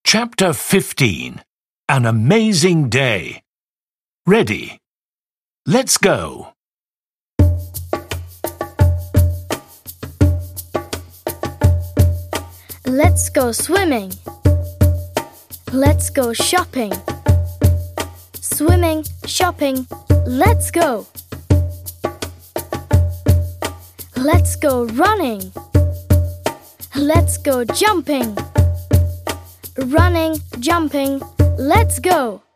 Chapter 15. An Amazing Day. Ready. Let's go. Let's go swimming. Let's go shopping. Swimming, shopping, let's go. Let's go running. Let's go jumping. Running, jumping, let's go.